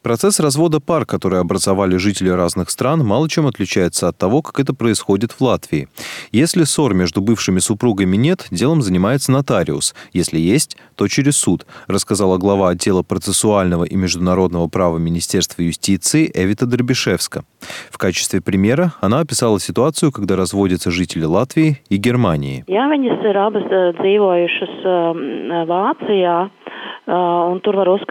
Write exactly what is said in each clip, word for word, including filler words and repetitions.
Процесс развода пар, которые образовали жители разных стран, мало чем отличается от того, как это происходит в Латвии. Если ссор между бывшими супругами нет, делом занимается нотариус. Если есть, то через суд, рассказала глава отдела процессуального и международного права Министерства юстиции Эвита Дробишевска. В качестве примера она описала ситуацию, когда разводятся жители Латвии и Германии. По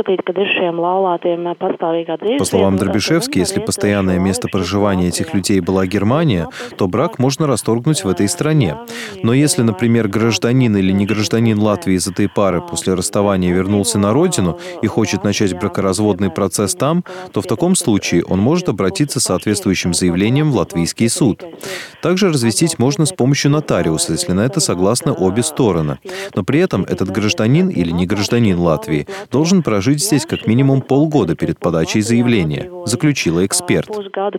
словам Дробишевски, если постоянное место проживания этих людей была Германия, то брак можно расторгнуть в этой стране. Но если, например, гражданин или не гражданин Латвии из этой пары после расставания вернулся на родину и хочет начать бракоразводный процесс там, то в таком случае он может обратиться с соответствующим заявлением в латвийский суд. Также развестись можно с помощью нотариуса, если на это согласны обе стороны. Но при этом этот гражданин или не гражданин Латвии должен прожить здесь как минимум полгода перед подачей заявления, заключила эксперт.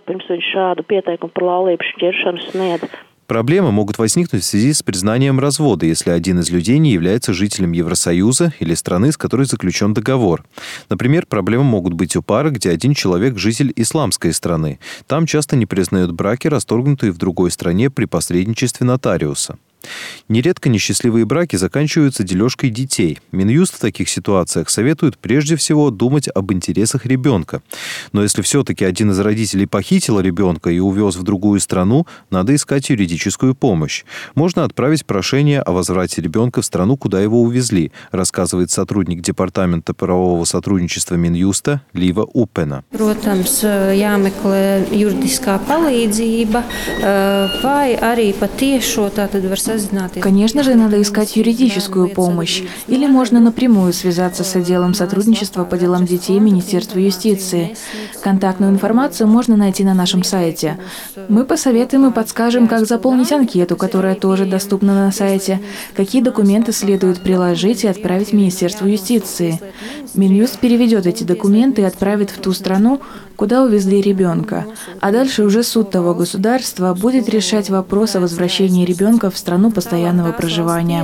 Проблемы могут возникнуть в связи с признанием развода, если один из людей не является жителем Евросоюза или страны, с которой заключен договор. Например, проблемы могут быть у пары, где один человек – житель исламской страны. Там часто не признают браки, расторгнутые в другой стране при посредничестве нотариуса. Нередко несчастливые браки заканчиваются дележкой детей. Минюст в таких ситуациях советует прежде всего думать об интересах ребенка. Но если все-таки один из родителей похитил ребенка и увез в другую страну, надо искать юридическую помощь. Можно отправить прошение о возврате ребенка в страну, куда его увезли, рассказывает сотрудник Департамента правового сотрудничества Минюста Лива Упена. Protams, jāmeklē juridiskā palīdzība, vai arī patiešo tātad var. Конечно же, надо искать юридическую помощь. Или можно напрямую связаться с отделом сотрудничества по делам детей Министерства юстиции. Контактную информацию можно найти на нашем сайте. Мы посоветуем и подскажем, как заполнить анкету, которая тоже доступна на сайте, какие документы следует приложить и отправить Министерству юстиции. Минюст переведет эти документы и отправит в ту страну, куда увезли ребенка. А дальше уже суд того государства будет решать вопрос о возвращении ребенка в страну постоянного проживания.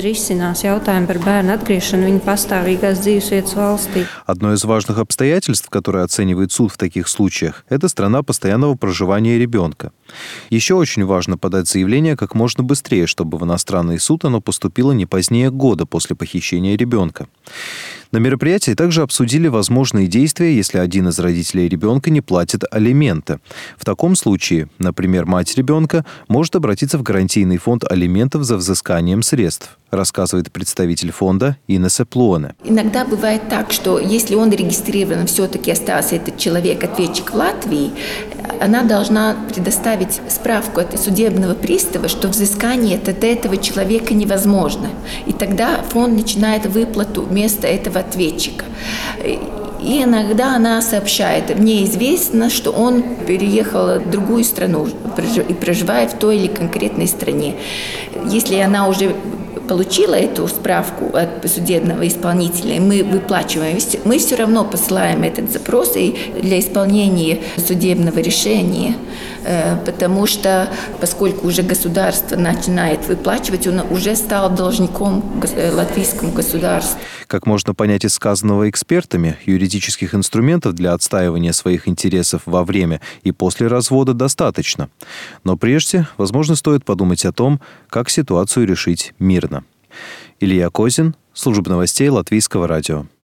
Одно из важных обстоятельств, которое оценивает суд в таких случаях, это страна постоянного проживания ребенка. Еще очень важно подать заявление как можно быстрее, чтобы в иностранный суд оно поступило не позднее года после похищения ребенка. На мероприятии также обсудили возможные действия, если один из родителей ребенка не платит алименты. В таком случае, например, мать ребенка может обратиться в гарантийный фонд алиментов за взысканием средств, рассказывает представитель фонда Инесса Плоне. Иногда бывает так, что если он регистрирован, все-таки остался этот человек, ответчик в Латвии, она должна предоставить справку от судебного пристава, что взыскание от этого человека невозможно. И тогда фонд начинает выплату вместо этого ответчика. И иногда она сообщает, мне известно, что он переехал в другую страну и проживает в той или конкретной стране. Если она уже получила эту справку от судебного исполнителя, мы выплачиваем, мы все равно посылаем этот запрос и для исполнения судебного решения, потому что, поскольку уже государство начинает выплачивать, он уже стал должником латвийскому государству. Как можно понять из сказанного экспертами, юридических инструментов для отстаивания своих интересов во время и после развода достаточно. Но прежде, возможно, стоит подумать о том, как ситуацию решить мирно. Илья Козин, служба новостей Латвийского радио.